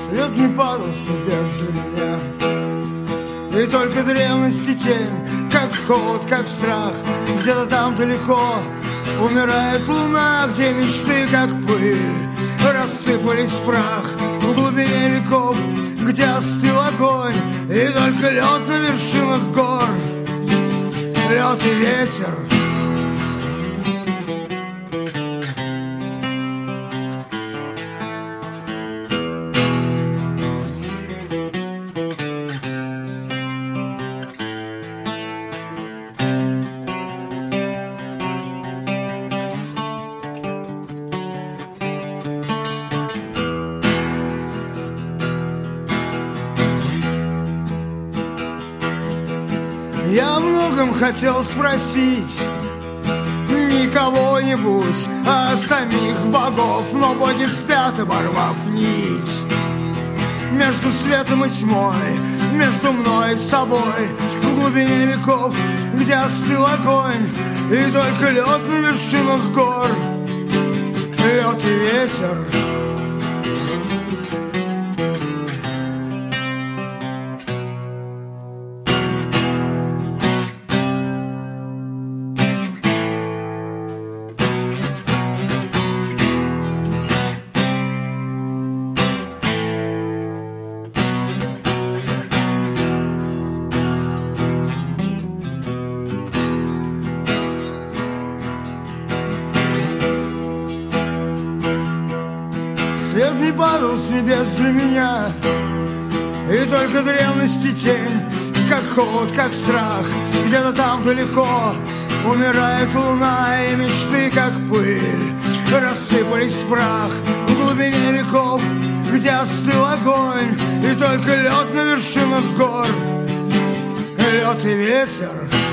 Свет не падал с небес для меня, и только древности тень, как холод, как страх. Где-то там далеко умирает луна, где мечты, как пыль, рассыпались в прах. В глубине веков, где остыл огонь, и только лед на вершинах гор, лед и ветер. Я о многом хотел спросить, не кого-нибудь, а самих богов, но боги спят, оборвав нить между светом и тьмой, между мной и собой. В глубине веков, где остыл огонь, и только лед на вершинах гор, лед и ветер. Свет не падал с небес для меня, и только древности тень, как холод, как страх. Где-то там далеко умирает луна, и мечты, как пыль, рассыпались в прах. В глубине веков, где остыл огонь, и только лед на вершинах гор, лед и ветер.